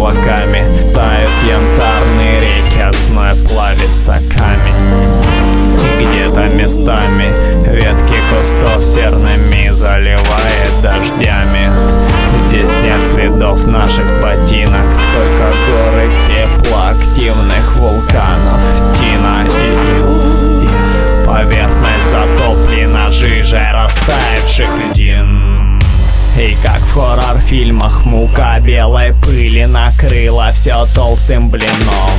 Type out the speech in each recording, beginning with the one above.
облаками. Тают янтарные реки, от зноя плавится камень. И где-то местами ветки кустов серными заливает дождями. Здесь нет следов наших ботинок, только горы пепла активных вулканов. Тина и ил. Поверхность затоплена жижей растаявших льдин. И как в хоррор-фильмах мука белой пыли накрыла все толстым блином.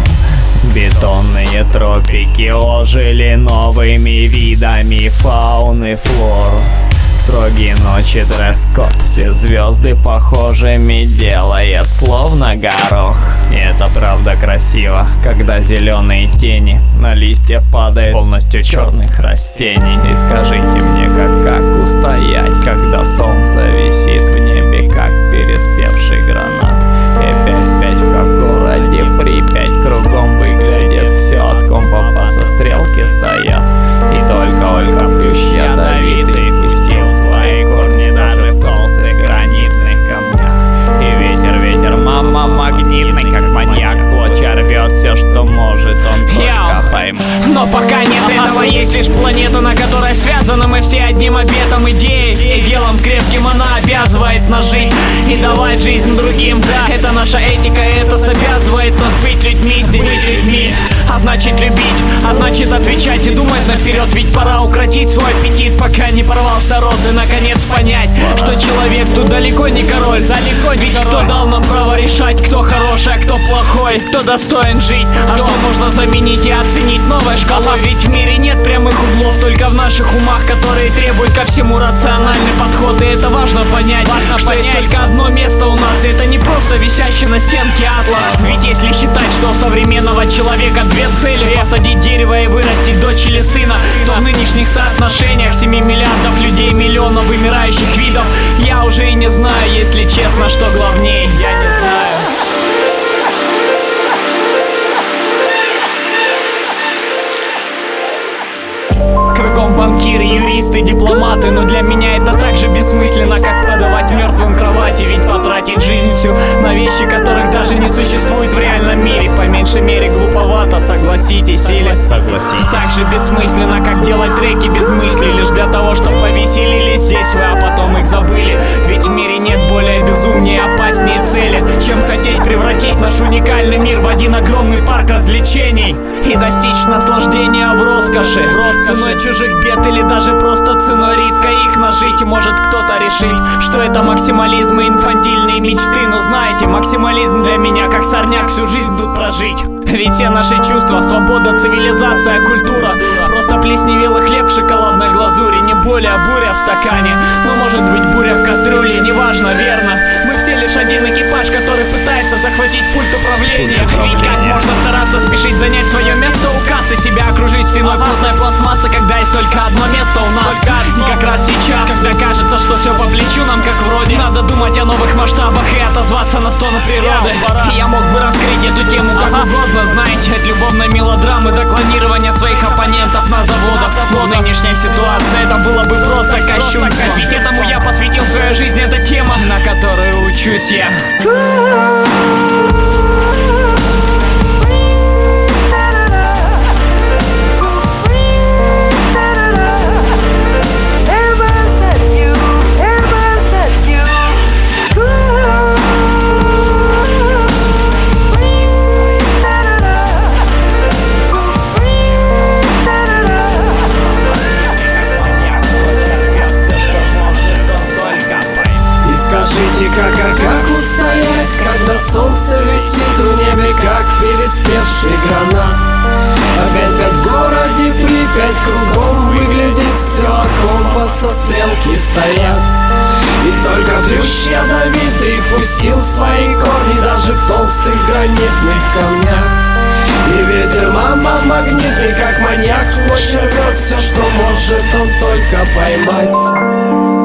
Бетонные тропики ожили новыми видами фауны, флор. Строгие ночи, дресс-код, все звезды похожими делает, словно горох. И это правда красиво, когда зеленые тени на листья падают полностью черных растений. И скажите мне, как устоять, когда солнце висит в небе, как переспевший гранат. И опять в городе Припять кругом выглядит все от компаса, стрелки стоят. И только Ольга Плющ ядовитый пустил свои корни даже в толстых гранитных камнях. И ветер, мама, магнитный, как маньяк, плоть рвет все, что может, он только поймет. Но пока нет этого, есть лишь планета, на которой связаны мы все одним обетом, идеей и делом крепким. Она обязывает нас жить и давать жизнь другим. Да, это наша этика, это обязывает нас быть людьми, быть людьми. А значит любить, а значит отвечать и думать наперед. Ведь пора укротить свой аппетит, пока не порвался рот. И наконец понять, что человек тут далеко не король, далеко не ведь король. Кто дал нам право решать, кто хороший, а кто плохой, кто достоин жить, а что можно заменить и оценить. Новая шкала, ведь в мире нет прямых углов, только в наших умах, которые требуют ко всему рациональный подход. И это важно понять, что есть только одно место у нас, и это не просто висящий на стенке атлас. Ведь если считать, что у современного человека две цели: посадить дерево и вырастить дочь или сына, то в нынешних соотношениях 7 миллиардов людей, миллионов вымирающих видов, я уже и не знаю, если честно, что главнее, я не знаю. Кругом банкиры, юристы, дипломаты, но для меня это так же бессмысленно, как продавать мертвым кровати. Ведь потратить жизнь всю на вещи, которых даже не существует в реальном мире, по меньшей мере глуповато, согласитесь или согласитесь. Так же бессмысленно, как делать треки без мысли, лишь для того, чтобы повеселились здесь вы, а потом их забыли. Ведь в мире нет более безумнее и опаснее цели, чем хотеть превратить наш уникальный мир в один огромный парк развлечений и достичь наслаждения в роскоши, ценой чужих бед или даже просто ценой риска их нажить. И может кто-то решить, что это максимализм и инфантильные мечты. Но знаете, максимализм для меня как сорняк всю жизнь тут прожить. Ведь все наши чувства, свобода, цивилизация, культура просто плесневелый хлеб в шоколадной глазури. Не более буря в стакане, но может быть буря в кастрюле, неважно, верно. Мы все лишь один экипаж, который пытается захватить пульт управления. Ведь как можно стараться спешить занять свое место у кассы, себя окружить стеной плотной пластмассы, когда есть только одно место у нас. И как раз сейчас, когда кажется, что все по плечу нам как вроде, надо думать о новых масштабах и отозваться на стоны природы. И я мог бы раскрыть эту тему как угодно, знаете, от любовной мелодрамы до клонирования своих оппонентов на заводах. Но в нынешней ситуации это было бы просто кощунство. Ведь этому я посвятил свою жизнь, это тема, на которую учусь я. Скажите, как устоять, когда солнце висит в небе, как переспевший гранат? Опять как в городе Припять кругом выглядит все от компаса, стрелки стоят. И только Плющ ядовитый пустил свои корни даже в толстых гранитных камнях. И ветер, мама, магнитный, как маньяк, в клочья рвет все, что может он только поймать.